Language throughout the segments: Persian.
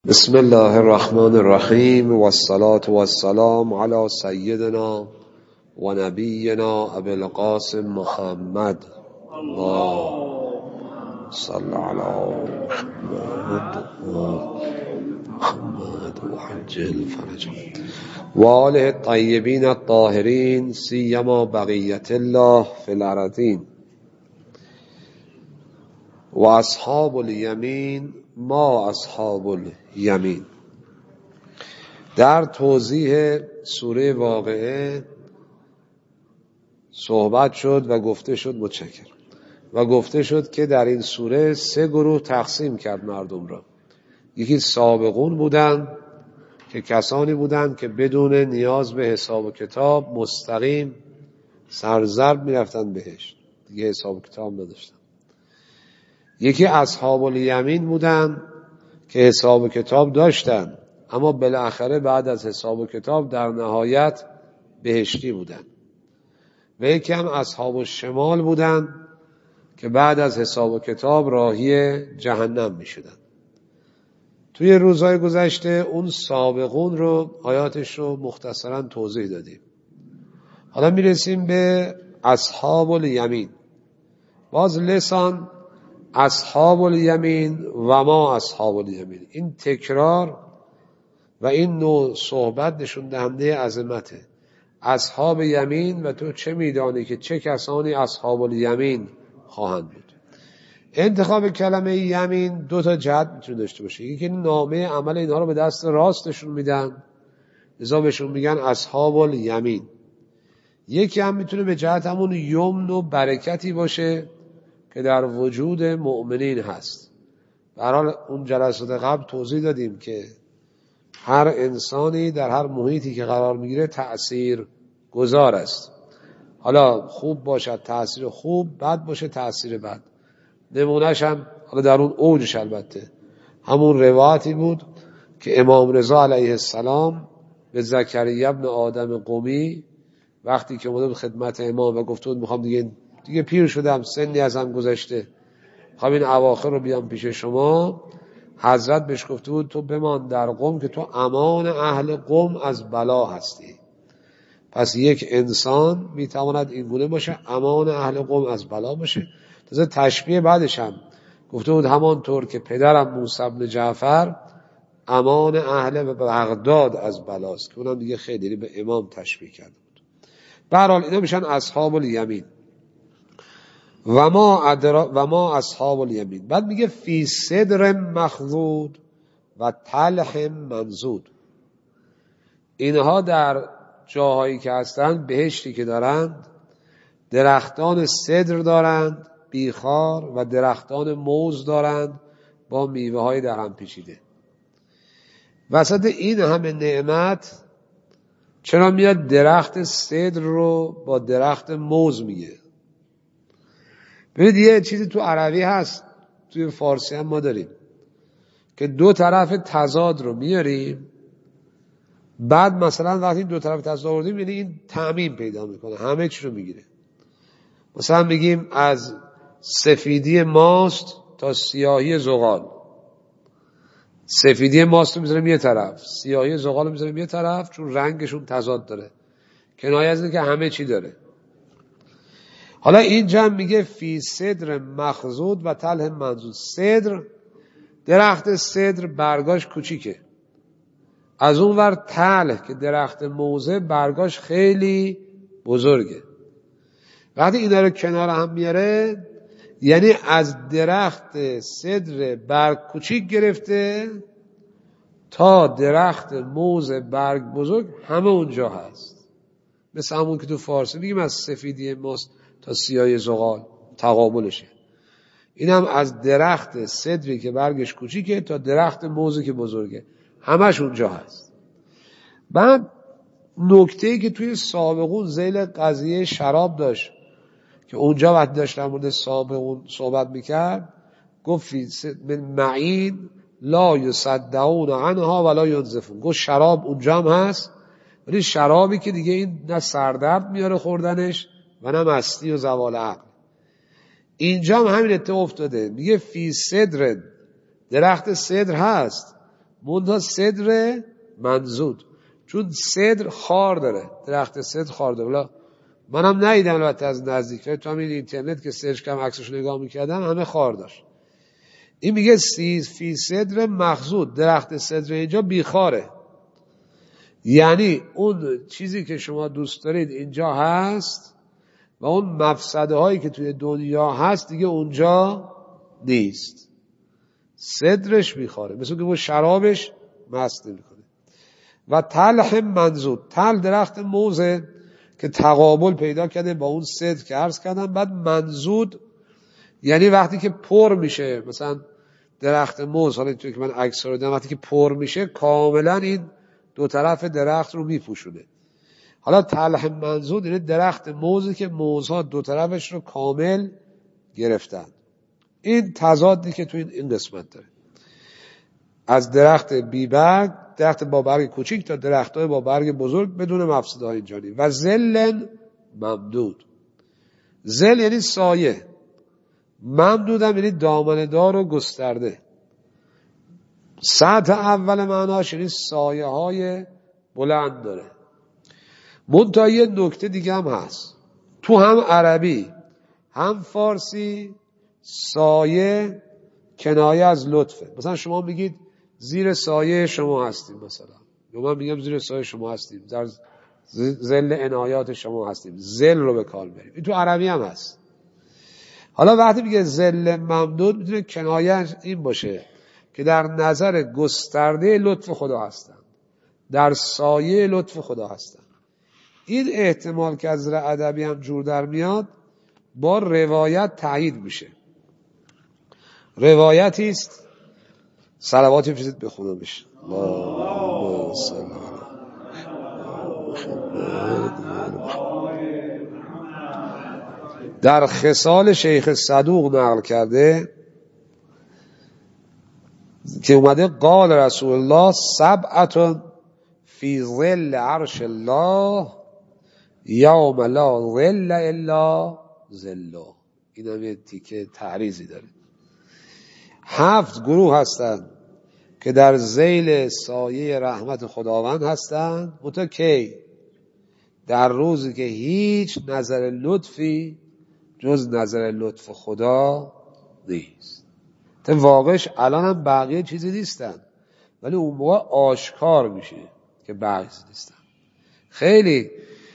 بسم الله الرحمن الرحیم و الصلاة و السلام علی سیدنا و نبینا ابی القاسم محمد اللهم صل علی محمد و عجل فرجهم و آله الطیبین الطاهرین سیما بقیت الله فی الارضین و اصحاب الیمین ما اصحاب الیمین. در توضیح سوره واقعه صحبت شد و گفته شد و گفته شد که در این سوره 3 گروه تقسیم کرد مردم را. یکی سابقون بودن که کسانی بودند که بدون نیاز به حساب و کتاب مستقیم سرزرب میرفتن بهشت، دیگه حساب و کتاب نداشتن. یکی اصحاب الیمین بودن که حساب و کتاب داشتن اما بالاخره بعد از حساب و کتاب در نهایت بهشتی بودن. و یکی هم اصحاب الشمال بودن که بعد از حساب و کتاب راهی جهنم می شدن. توی روزهای گذشته اون سابقون رو آیاتش رو مختصرا توضیح دادیم. حالا می رسیم به اصحاب الیمین. باز لسان اصحاب الیمین و ما اصحاب الیمین، این تکرار و این نوع صحبت نشون دهنده عظمته. اصحاب یمین و تو چه میدانی که چه کسانی اصحاب الیمین خواهند بود. انتخاب کلمه یمین 2 جهت میتونه داشته باشه. یکی نامه عمل اینها رو به دست راستشون میدن، لذا بهشون میگن اصحاب الیمین. یکی هم میتونه به جهت همون یمن و برکتی باشه که در وجود مؤمنین هست. به هر حال اون جلسات قبل توضیح دادیم که هر انسانی در هر محیطی که قرار میگیره تأثیر گذار است. حالا خوب باشد تأثیر خوب، بد باشه تأثیر بد. نمونهش هم حالا در اون اوجش البته همون روایتی بود که امام رضا علیه السلام به زکریا ابن آدم قمی وقتی که اومد خدمت امام و گفت میخوام دیگه پیر شدم، سنی ازم گذشته، میخوام این اواخر رو بیام پیش شما، حضرت بهش گفته بود تو بمان در قم که تو امان اهل قم از بلا هستی. پس یک انسان میتواند این گونه باشه، امان اهل قم از بلا باشه. تازه تشبیه بعدش هم گفته بود همانطور که پدرم موسی بن جعفر امان اهل بغداد از بلاست، که اونم دیگه خیلی به امام تشبیه کرده بود. به هر حال اینا میشن اصحاب الیمین. و ما اصحاب الیمین. بعد میگه فی صدر مخضود و طلح منضود. اینها در جاهایی که هستند، بهشتی که دارند، درختان صدر دارند بیخار و درختان موز دارند با میوه های در هم پیچیده. وسط این همه نعمت چرا میاد درخت صدر رو با درخت موز میگه؟ ببینید یه چیزی تو عربی هست، توی فارسی هم ما داریم که 2 طرف تضاد رو میاریم، بعد مثلا وقتی 2 طرف تضاد آوردیم یعنی این تعمیم پیدا میکنه، همه چی رو میگیره. مثلا میگیم از سفیدی ماست تا سیاهی زغال. سفیدی ماست رو میذاریم یه طرف، سیاهی زغال رو میذاریم یه طرف، چون رنگشون تضاد داره، کنایه از اینه که همه چی داره. حالا اینجا میگه فی صدر مخضود و طلح منضود. صدر، درخت صدر برگاش کوچیکه، از اون ور طلح که درخت موزه برگاش خیلی بزرگه. وقتی اینا رو کنار هم میاره یعنی از درخت صدر برگ کوچیک گرفته تا درخت موز برگ بزرگ همه اونجا هست. مثل همون که تو فارسی میگیم از سفیدی ماست تا سیاهی زغال، تقابلشه. این هم از درخت صدری که برگش کوچیکه تا درخت موزی که بزرگه، همش اونجا هست. بعد نکته‌ای که توی سابقون ذیل قضیه شراب داشت که اونجا وقتی داشت در مورد سابقون صحبت میکرد گفت من معین لا یصدعون عنها ولا ینزفون. گفت شراب اونجا هم هست، ولی شرابی که دیگه این نه سردرد میاره خوردنش و نه مستی و زوال عقل. اینجا هم همین اتفاق افتاده. میگه فی صدر، درخت صدر هست منتها صدر منزود، چون صدر خار داره، درخت صدر خار داره. حالا منم ندیدم البته از نزدیک، ولی تو همین اینترنت که سرچ کردم عکسش نگاه میکردم همه خار داشت. این میگه فی صدر مخضود، درخت صدر اینجا بیخاره، یعنی اون چیزی که شما دوست دارید اینجا هست و اون مفسده هایی که توی دنیا هست دیگه اونجا نیست. صدرش بیخاره، مثل که اون شرابش مست نمیکنه. و تلح منزود، تل درخت موزه که تقابل پیدا کرده با اون صدر که عرض کردم. بعد منزود یعنی وقتی که پر میشه، مثلا درخت موز، حالا اینطوری که من عکس رو دیدم، وقتی که پر میشه کاملا این دو طرف درخت رو میپوشونه. حالا تلح منزود یعنی درخت موزی که موزها دو طرفش رو کامل گرفتن. این تضادی که تو این قسمت داره، از درخت بی برگ، درخت با برگ کوچیک تا درختای با برگ بزرگ بدون مفسده های اینجانی. و ظل ممدود، ظل یعنی سایه، ممدود هم یعنی دامنه‌دار و گسترده. سطح اول معناش یعنی سایه های بلند داره. منتها یه نکته دیگه هم هست، تو هم عربی هم فارسی سایه کنایه از لطفه. مثلا شما میگید زیر سایه شما هستیم، مثلا یا من میگم زیر سایه شما هستیم، در ظل عنایات شما هستیم، ظل رو به کار بریم. این تو عربی هم هست. حالا وقتی میگه ظل ممدود میتونه کنایه این باشه که در نظر گسترده لطف خدا هستن، در سایه لطف خدا هستن. این احتمال که از نظر ادبی هم جور در میاد با روایت تایید میشه. روایتی است، صلواتی بفرستید بخونم بشه. اللهم صل علی در خصال شیخ صدوق نقل کرده که اومده قال رسول الله سبعة فی ظل عرش الله یوم لا ظل الا ظله. این هم یه تیکه تعریضی داره. 7 گروه هستند که در ذیل سایه رحمت خداوند هستند، متا کی؟ در روزی که هیچ نظر لطفی جز نظر لطف خدا نیست. تا واقعش الان هم بقیه چیزی نیستن، ولی اون موقع آشکار میشه که بقیه چیزی نیستن. خیلی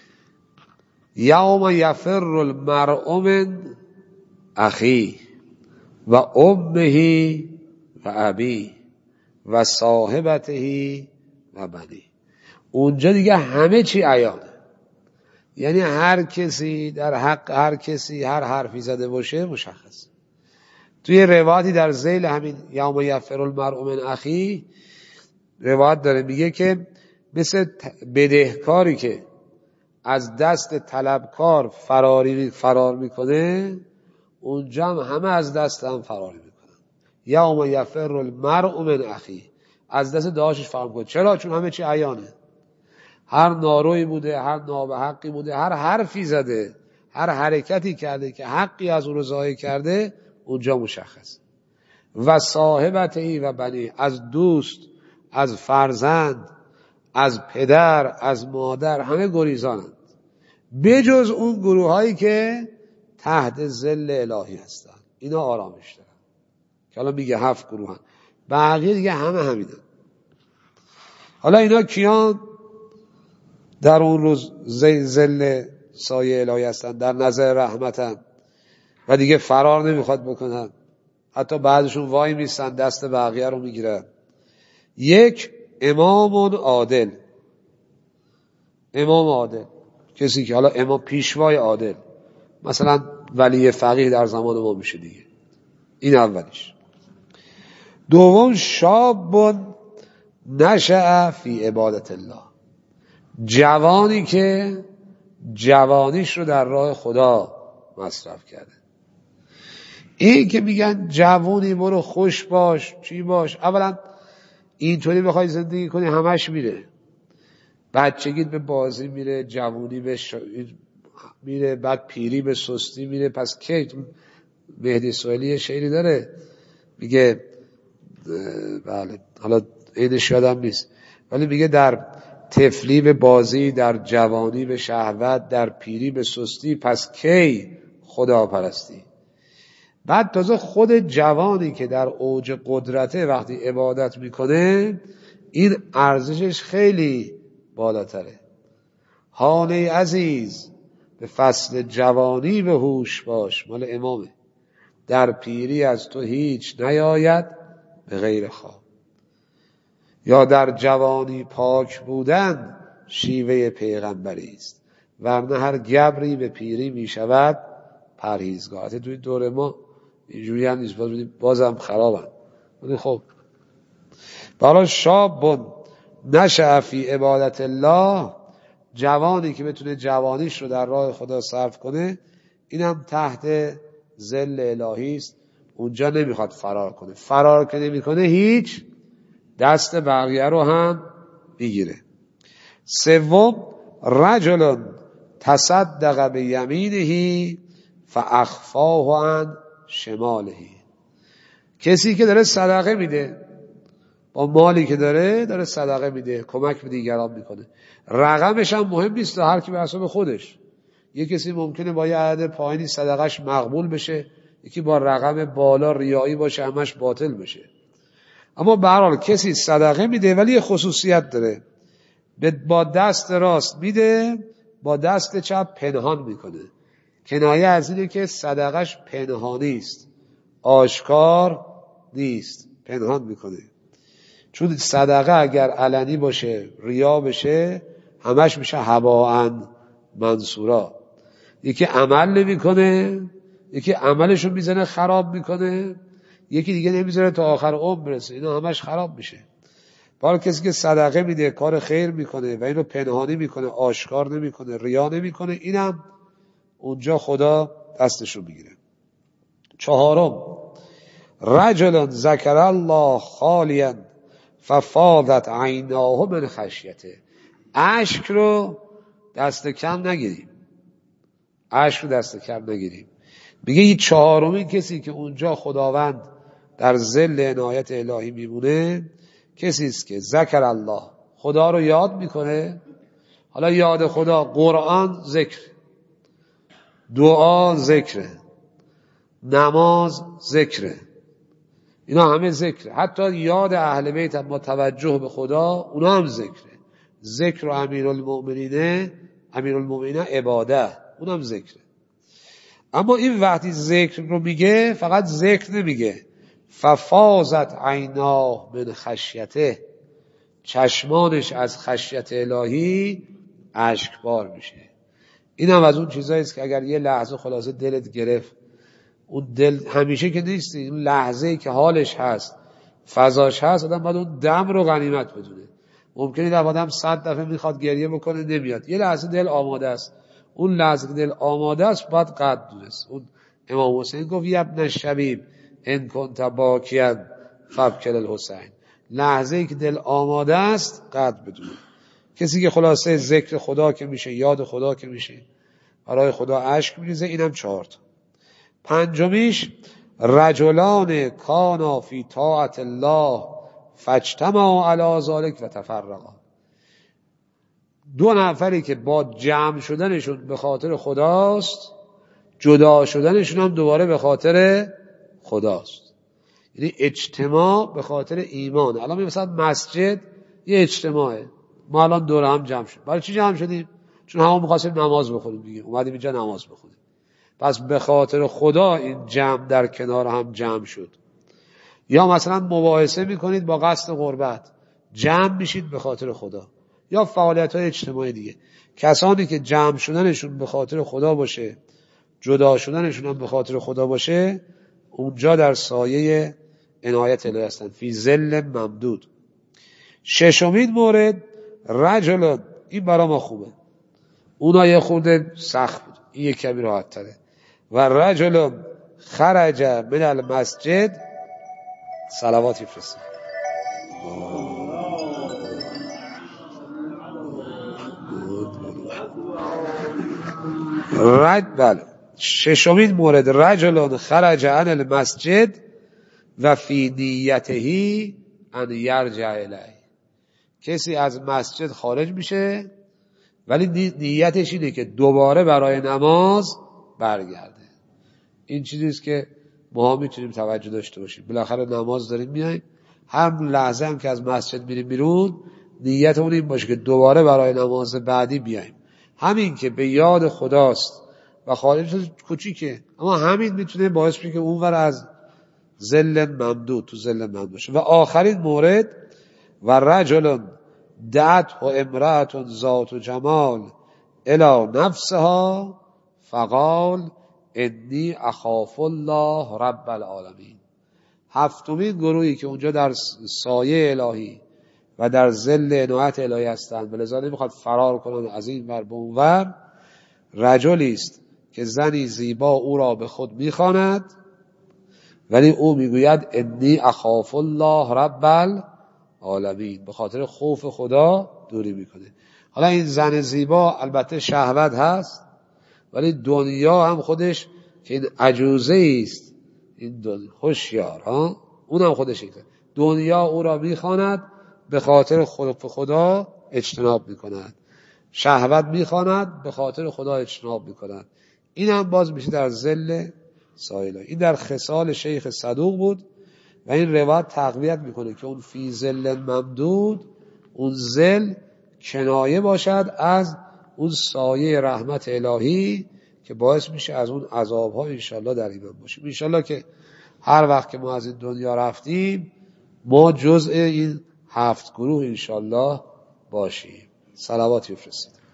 یوم یفر المرء من اخی و امه و ابی و صاحبته و بنی. اونجا دیگه همه چی عیانه، یعنی هر کسی در حق هر کسی هر حرفی زده باشه مشخص. توی روایتی در ذیل همین یوم یفر المرء من اخی روایت داره، میگه که مثل بدهکاری که از دست طلبکار فرار میکنه، اونجا همه از دست هم فرار میکنن. یوم یفر المرء من اخی، از دست داشتش فرار میکنه. چرا؟ چون همه چی عیانه. هر ناروی بوده، هر نابحقی بوده، هر حرفی زده، هر حرکتی کرده که حقی از اون رو ضایع کرده، اونجا مشخص. و صاحبته و بنی، از دوست، از فرزند، از پدر، از مادر، همه گریزانند، بجز اون گروه هایی که تحت ظل الهی هستن. اینا آرامش دارن که حالا میگه 7 گروه هستن، بقیه دیگه همه همینن. حالا اینا کیان؟ در اون روز ظل سایه الهی هستن، در نظر رحمتن و دیگه فرار نمیخواد بکنن. حتی بعدشون وای میستن دست بقیه رو میگیرن. 1 امام عادل. امام عادل کسی که حالا امام پیشوای عادل، مثلا ولی فقیه در زمان ما میشه دیگه. این اولیش. 2 شاب نشأ فی عبادت الله، جوانی که جوانیش رو در راه خدا مصرف کرده. این که میگن جوانی برو خوش باش چی باش، اولا اینطوری بخوای زندگی کنی همش میره. بچگیت به بازی میره، جوانی به میره، بعد پیری به سستی میره. پس کی؟ مهدی سوئیلی شعری داره میگه، بله حالا اینش یادم نیست، ولی میگه در طفلی به بازی، در جوانی به شهوت، در پیری به سستی، پس کی خدا پرستی. بعد تازه خود جوانی که در اوج قدرته وقتی عبادت میکنه این ارزشش خیلی بالاتره. هان عزیز به فصل جوانی به هوش باش، مال امامه. در پیری از تو هیچ نیاید به غیر خواب. یا در جوانی پاک بودن شیوه پیغمبری است، ورنه هر گبری به پیری می شود پرهیزگاه. توی دور ما اینجوری هم نیست، بازم خرابن. ولی خب برای شاب نشأ فی عبادت الله، جوانی که بتونه جوانیش رو در راه خدا صرف کنه، اینم تحت ظل الهی است. اونجا نمیخواد فرار کنه. فرار که نمیکنه هیچ، دست بقیه رو هم میگیره. سوم، رجل تصدق به یمینه فاخفاه عن شماله. کسی که داره صدقه میده، با مالی که داره صدقه میده، کمک به دیگران میکنه. رقمش هم مهم نیست، هر کی به حساب خودش. یه کسی ممکنه با یه عدد پایینی صدقش مقبول بشه، یکی با رقم بالا ریایی باشه همش باطل بشه. اما به هر حال کسی صدقه میده ولی یه خصوصیت داره، با دست راست میده، با دست چپ پنهان میکنه. کنایه از اینه که صدقش پنهانی است، آشکار نیست، پنهان میکنه. چون صدقه اگر علنی باشه، ریا بشه، همش میشه هباء منصورا. یکی عمل نمیکنه، یکی عملشو میزنه خراب میکنه، یکی دیگه نمیذاره تا آخر عمر برسه، اینا همش خراب میشه. برای کسی که صدقه میده، کار خیر میکنه و اینو پنهانی میکنه، آشکار نمیکنه، ریا نمیکنه، اینم اونجا خدا دستشو میگیره. چهارم، رجل ذکر الله خالیا ففاضت عیناه من خشیته. اشک رو دست کم نگیریم، اشک رو دست کم نگیریم. میگه این چهارمین کسی که اونجا خداوند در ظل عنایت الهی میمونه، کسی است که ذکر الله، خدا رو یاد میکنه. حالا یاد خدا، قرآن ذکر، دعا ذکره، نماز ذکره، اینا همه ذکره. حتی یاد اهل بیت هم با توجه به خدا، اونا هم ذکره. ذکر و امیرالمؤمنین عباده، اون هم ذکره. اما این وقتی ذکر رو میگه، فقط ذکر نمیگه. ففاضت عیناه من خشیته، چشمانش از خشیت الهی اشکبار میشه. این هم از اون چیزایی است که اگر یه لحظه خلاصه دلت گرفت، اون دل همیشه که نیستی، اون لحظه‌ای که حالش هست، فضاش هست، آدم باید اون دم رو غنیمت بدونه. ممکنه در آدم 100 دفعه میخواد گریه بکنه نمیاد، یه لحظه دل آماده است. اون لحظه که دل آماده است باید قد دونست. اون امام حسین گفت ابن الشبیب ان کنت باکیا فابکل الحسین. لحظه‌ای که دل آماده است قد بدونه. کسی که خلاصه ذکر خدا که میشه، یاد خدا که میشه، برای خدا اشک میریزه. اینم 4 تا. پنجمیش، رجلان کانا فی طاعت الله فاجتمعوا علی ذلک و تفرقا. 2 نفری که با جمع شدنشون به خاطر خداست، جدا شدنشون هم دوباره به خاطر خداست. یعنی اجتماع به خاطر ایمان. الان مثلا مسجد یه اجتماعه، ما الان دور هم جمع شدیم. برای چی جمع شدیم؟ چون همون می‌خواستیم نماز بخونیم دیگه، اومدیم اینجا نماز بخونیم. پس به خاطر خدا این جمع در کنار هم جمع شد. یا مثلا مباحثه میکنید با قصد قربت، جمع میشید به خاطر خدا. یا فعالیت‌های اجتماعی دیگه. کسانی که جمع شدنشون به خاطر خدا باشه، جدا شدنشون هم به خاطر خدا باشه، اونجا در سایه عنایت الهی هستن، فی ظل ممدود. 6مین مورد، رجل، این برای ما خوبه، اونها یه خورده سخت بود، این یک کمی راحت تره. و رجل خرج من المسجد، صلواتی فرسته. بله. 6مین مورد، رجل خرج عن المسجد و فی نیته ان یرجع الیه. کسی از مسجد خارج میشه ولی نیتش اینه که دوباره برای نماز برگرده. این چیزیست که ما میتونیم توجه داشته باشیم. بالاخره نماز داریم میایم، هم لحظه هم که از مسجد میریم بیرون نیتمون این باشه که دوباره برای نماز بعدی بیایم. همین که به یاد خداست و خارج کوچیکه، اما همین میتونه باعث بشه که اونور از ظل ممدود تو ظل ممدود باشه. و آخرین مورد، و رجل دعت و امرأة ذات جمال الی نفسها فقال انی اخاف الله رب العالمین. هفتمین گروهی که اونجا در سایه الهی و در ظل عنایت الهی هستند و لذا نمیخواد فرار کنند از این ور به اون ور، رجلی است که زنی زیبا او را به خود میخواند ولی او میگوید انی اخاف الله رب العالمین، به خاطر خوف خدا دوری میکنه. حالا این زن زیبا البته شهوت هست، ولی دنیا هم خودش که این عجوزه است، این هوشیار ها، اون هم خودش اینه. دنیا او را میخواند به خاطر خوف خدا اجتناب میکند، شهوت میخواند به خاطر خدا اجتناب میکند. این هم باز میشه در ظل سایله. این در خصال شیخ صدوق بود و این روایت تقویت میکنه که اون فی ظل ممدود، اون ظل کنایه باشد از اون سایه رحمت الهی که باعث میشه از اون عذابها انشالله در ایمان باشیم. انشالله که هر وقت که ما از این دنیا رفتیم ما جزء این 7 گروه انشالله باشیم. صلوات بفرستید.